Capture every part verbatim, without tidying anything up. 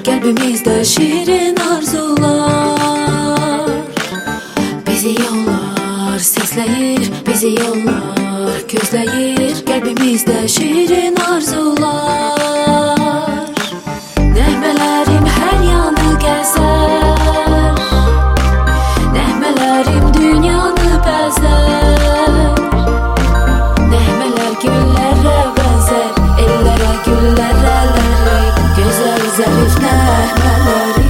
kalbimizde şirin arzular. Bizi yollar sesleyir, bizi yollar gözleyir. Kalbimizde şirin arzular. Nehmelerim her yanı gezer, nehmelerim dünyanı bezer. Nehmeler güllere benzer, ellere güllere layık. Güzel zarif nehmeleri.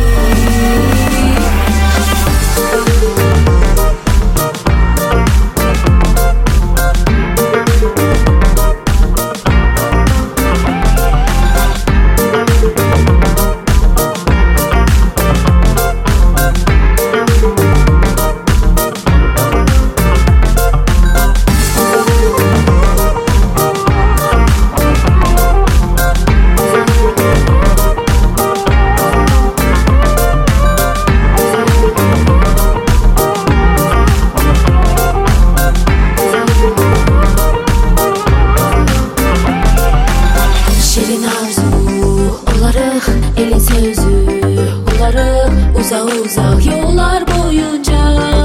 Elin sözü olarıq uzaq-uzaq yollar boyunca.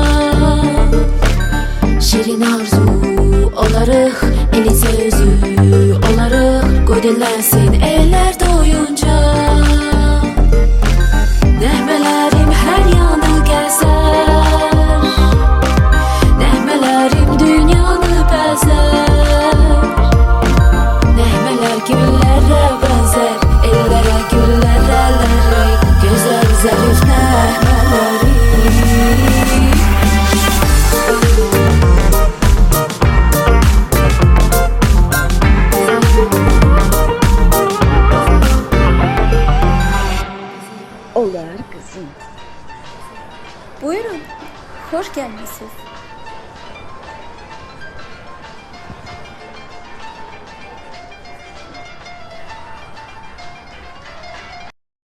Şirin arzu olarıq, elin sözü olarıq, qoy dinlənsin ellər doyunca. Nehmelerim her yanı gəzər, nehmelerim dünyanı bəzər. Nehmeler güllərə bənzər, ellere güllere layık. Güzel zarif nehmeleri. Olar kızım. Buyurun, hoş gelmişsiniz.